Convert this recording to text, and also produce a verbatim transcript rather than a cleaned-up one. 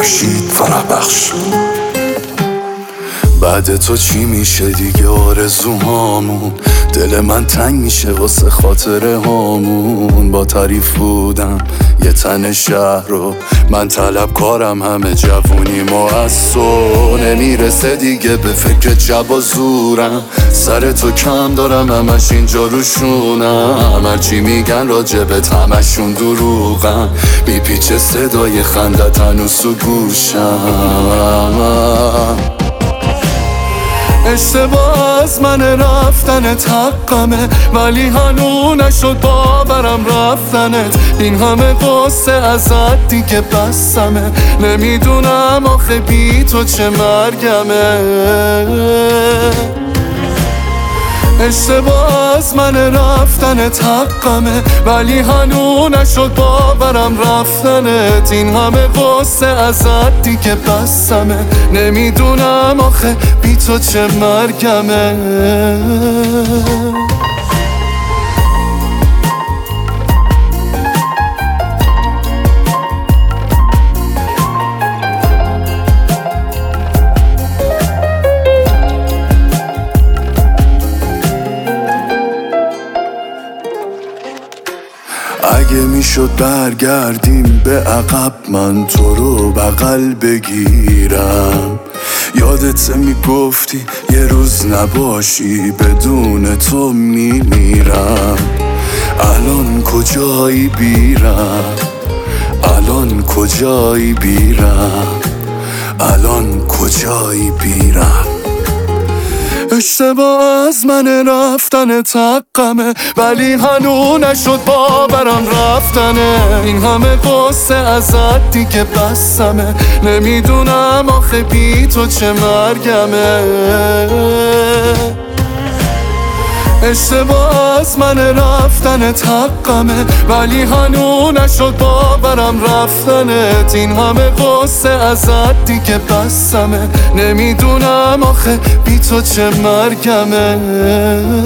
خورشید فرح بخش. بعد تو چی میشه دیگه آرزوهامون؟ دل من تنگ میشه واسه خاطره هامون. با تعریف بودم یه تن شهر رو، من طلبکارم همه جوونیم و از تو نمیرسه دیگه به فکر جب و زورم. سر تو کم دارم همش اینجا روشونم، هرچی میگن راجبت همشون دروغن. میپیچه صدای خندت هنوز تو گوشم. اشتباه از من رفتنت حقمه، ولی هنو نشد باورم رفتنت. این همه قصه ازت دیگه بسمه، نمیدونم آخه بی تو چه مرگمه. اشتباه از من رفتنت حقمه، ولی هنو نشد باورم رفتنت. این همه قصه ازت دیگه بسمه، نمیدونم آخه بی تو چه مرگمه. اگه میشد برگردیم به عقب، من تو رو بغل بگیرم. یادت میگفتی یه روز نباشی بدون تو میمیرم. الان کجایی بیرم؟ الان کجایی بیرم؟ الان کجایی بیرم؟ اشتباه از من رفتنت حقمه، ولی هنو نشد باورم رفتنه. این همه قصه ازت دیگه بسمه، نمیدونم آخه بی تو چه مرگمه. اشتباه از من رفتنت حقمه، ولی هنو نشد باورم رفتنت. این همه قصه ازت دیگه بسمه، نمیدونم آخه بی تو چه مرگمه.